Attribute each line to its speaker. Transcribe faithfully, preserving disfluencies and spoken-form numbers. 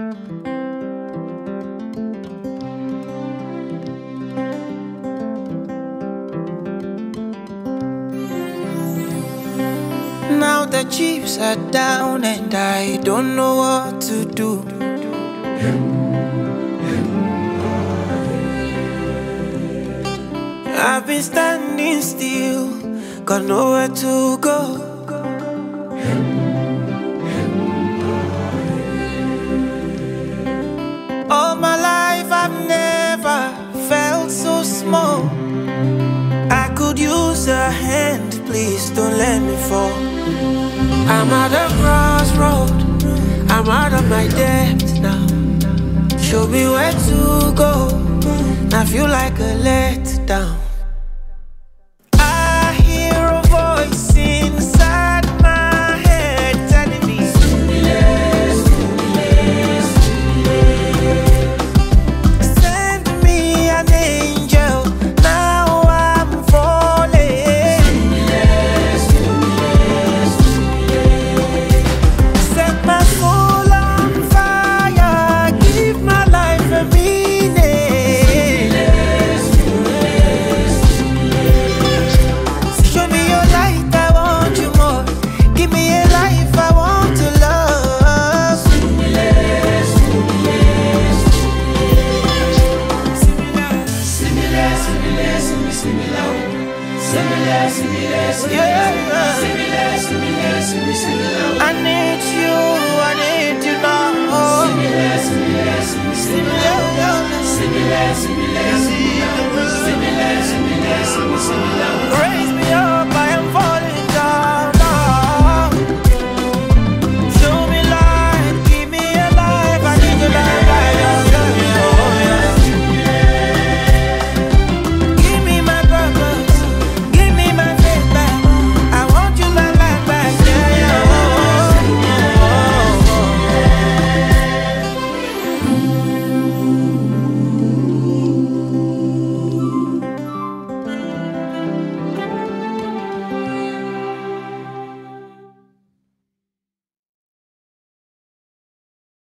Speaker 1: Now the chips are down and I don't know what to do. I've been standing still, got nowhere to go. All my life I've never felt so small. I could use a hand, please don't let me fall. I'm at a crossroad, I'm out of my depth now. Show me where to go, I feel like a letdown.